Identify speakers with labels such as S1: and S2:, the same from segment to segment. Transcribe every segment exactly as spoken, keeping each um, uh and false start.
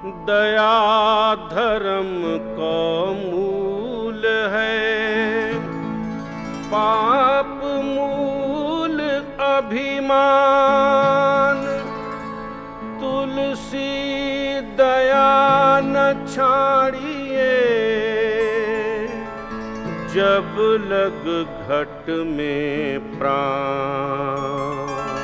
S1: दया धर्म को मूल है, पाप मूल अभिमान। तुलसी दया न छाड़िए, जब लग घट में प्राण।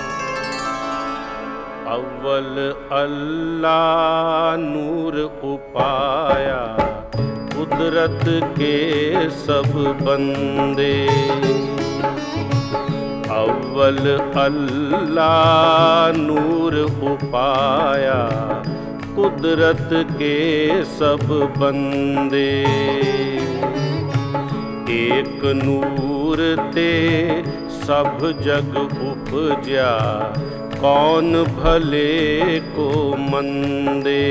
S1: अव्वल अल्लाह नूर उपाया, कुदरत के सब बंदे। अव्वल अल्लाह नूर उपाया, कुदरत के सब बंदे। एक नूर ते सब जग उपजा, कौन भले को मंदे।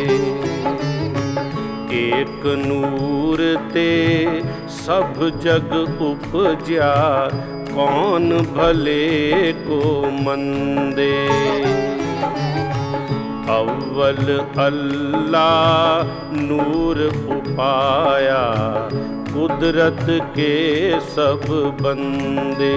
S1: एक नूर ते सब जग उपजा, कौन भले को मंदे। अव्वल अल्लाह नूर उपाया, कुदरत के सब बंदे।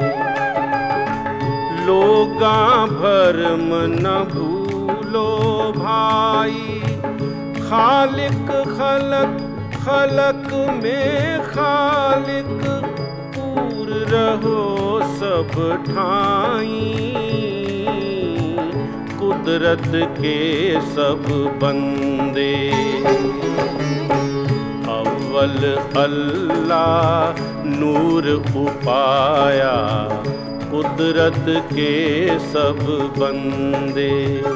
S1: लोगा भरम न भूलो भाई, खालिक खलक खलक में खालिक। पूर रहो सब ठाई, कुदरत के सब बंदे। अव्वल अल्लाह नूर उपाया, कुदरत के सब बंदे।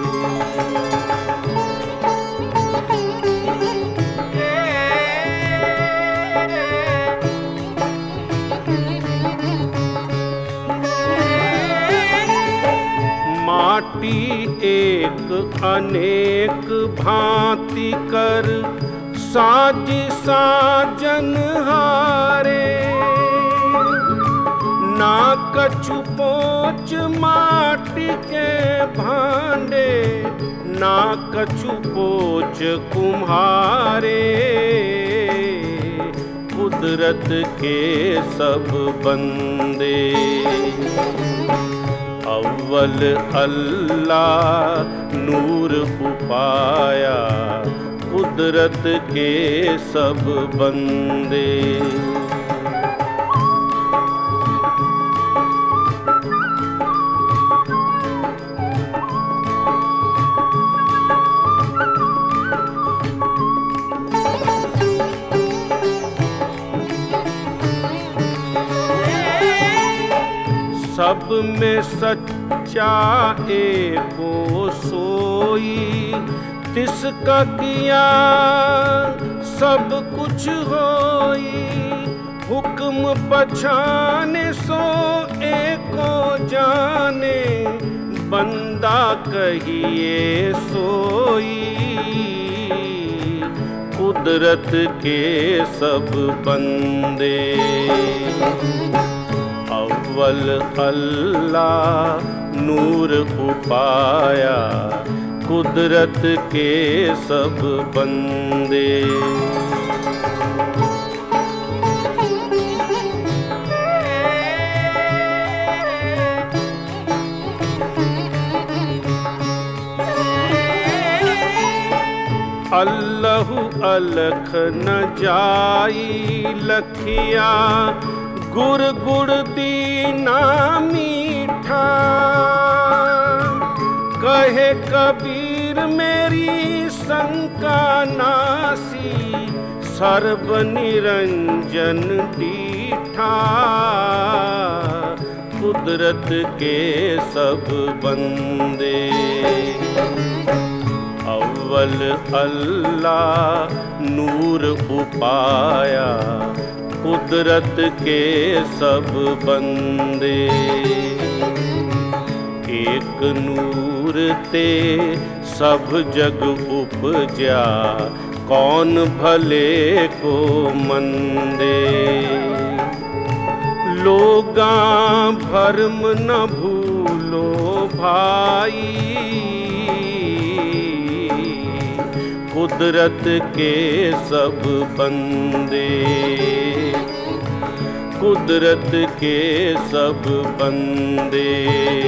S1: माटी एक अनेक भांति कर, साज साजन हारे। ना कछु पोच माटी के भांडे, ना कछु पोच कुम्हारे। कुदरत के सब बंदे। अव्वल अल्लाह नूर उपाया, कुदरत के सब बंदे। सब में सच्चा एको सोई, तिसका किया सब कुछ होई। हुक्म पछाने सो एको जाने, बंदा कहिए सोई। कुदरत के सब बंदे। अव्वल अल्लाह नूर उपाया, कुदरत के सब बंदे। अल्लाहु अलख न जाई लखिया, गुर गुड़ दीना मीठा। कहे कबीर मेरी शंका नासी, सर्व निरंजन दीठा। कुदरत के सब बंदे। अव्वल अल्लाह नूर उपाया, कुदरत के सब बंदे। एक नूर ते सब जग उपजा, कौन भले को मंदे। लोगा भरम न भूलो भाई, कुदरत के सब बंदे, कुदरत के सब बंदे,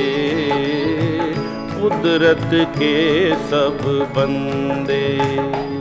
S1: कुदरत के सब बंदे।